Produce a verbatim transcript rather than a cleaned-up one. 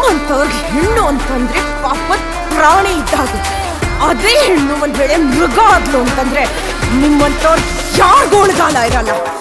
ನಿಮ್ಮಂತವ್ರಿಗೆ ಹೆಣ್ಣು ಅಂತಂದ್ರೆ ಪಾಪದ ಪ್ರಾಣಿ ಇದ್ದಾಗ, ಅದೇ ಹೆಣ್ಣು ಒಂದ್ ವೇಳೆ ಮೃಗ ಆದ್ಲು ಅಂತಂದ್ರೆ ನಿಮ್ಮಂತವ್ರು ಯಾರಿಗೂ ಉಳ್ಗಾಲ ಇರಲ್ಲ.